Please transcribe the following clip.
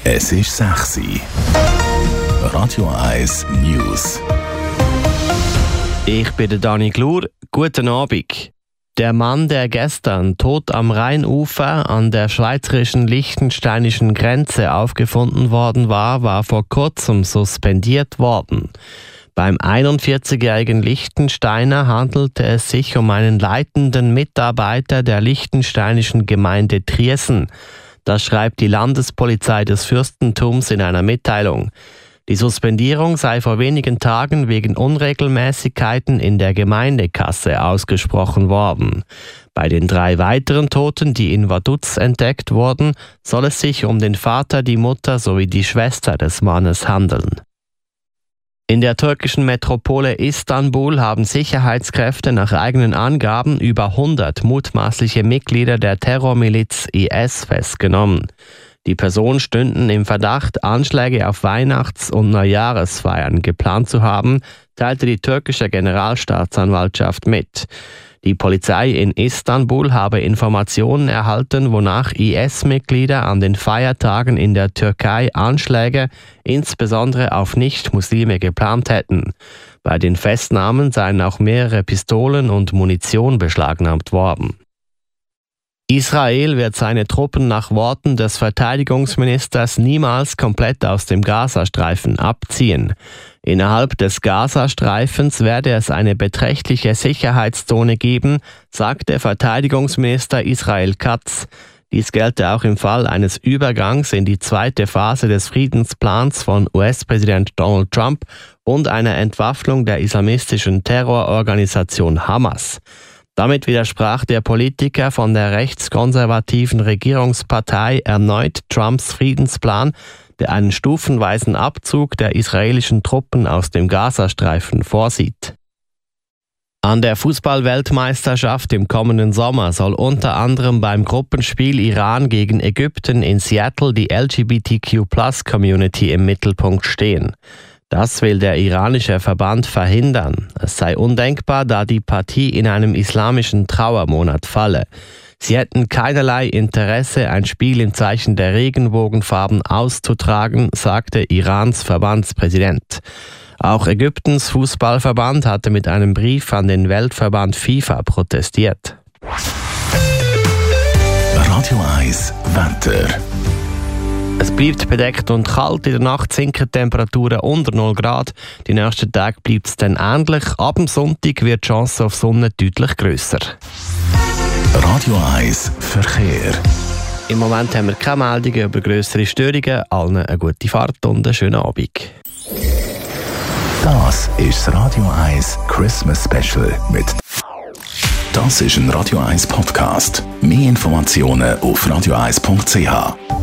Es ist 6 Uhr. Radio 1 News. Ich bin der Dani Glur. Guten Abend. Der Mann, der gestern tot am Rheinufer an der schweizerischen-liechtensteinischen Grenze aufgefunden worden war, war vor kurzem suspendiert worden. Beim 41-jährigen Liechtensteiner handelte es sich um einen leitenden Mitarbeiter der liechtensteinischen Gemeinde Triesen. Das schreibt die Landespolizei des Fürstentums in einer Mitteilung. Die Suspendierung sei vor wenigen Tagen wegen Unregelmäßigkeiten in der Gemeindekasse ausgesprochen worden. Bei den 3 weiteren Toten, die in Vaduz entdeckt wurden, soll es sich um den Vater, die Mutter sowie die Schwester des Mannes handeln. In der türkischen Metropole Istanbul haben Sicherheitskräfte nach eigenen Angaben über 100 mutmaßliche Mitglieder der Terrormiliz IS festgenommen. Die Personen stünden im Verdacht, Anschläge auf Weihnachts- und Neujahresfeiern geplant zu haben, teilte die türkische Generalstaatsanwaltschaft mit. Die Polizei in Istanbul habe Informationen erhalten, wonach IS-Mitglieder an den Feiertagen in der Türkei Anschläge insbesondere auf Nicht-Muslime geplant hätten. Bei den Festnahmen seien auch mehrere Pistolen und Munition beschlagnahmt worden. Israel wird seine Truppen nach Worten des Verteidigungsministers niemals komplett aus dem Gazastreifen abziehen. Innerhalb des Gazastreifens werde es eine beträchtliche Sicherheitszone geben, sagte Verteidigungsminister Israel Katz. Dies gelte auch im Fall eines Übergangs in die zweite Phase des Friedensplans von US-Präsident Donald Trump und einer Entwaffnung der islamistischen Terrororganisation Hamas. Damit widersprach der Politiker von der rechtskonservativen Regierungspartei erneut Trumps Friedensplan, der einen stufenweisen Abzug der israelischen Truppen aus dem Gazastreifen vorsieht. An der Fußball-Weltmeisterschaft im kommenden Sommer soll unter anderem beim Gruppenspiel Iran gegen Ägypten in Seattle die LGBTQ+-Community im Mittelpunkt stehen. Das will der iranische Verband verhindern. Es sei undenkbar, da die Partie in einem islamischen Trauermonat falle. Sie hätten keinerlei Interesse, ein Spiel im Zeichen der Regenbogenfarben auszutragen, sagte Irans Verbandspräsident. Auch Ägyptens Fußballverband hatte mit einem Brief an den Weltverband FIFA protestiert. Radio 1 Wetter. Es bleibt bedeckt und kalt, in der Nacht sinken Temperaturen unter 0 Grad. Die nächsten Tage bleibt es dann ähnlich. Ab dem Sonntag wird die Chance auf Sonne deutlich grösser. Radio 1 Verkehr. Im Moment haben wir keine Meldungen über grössere Störungen. Allen eine gute Fahrt und einen schönen Abend. Das ist das Radio 1 Christmas Special mit. Das ist ein Radio 1 Podcast. Mehr Informationen auf radio1.ch.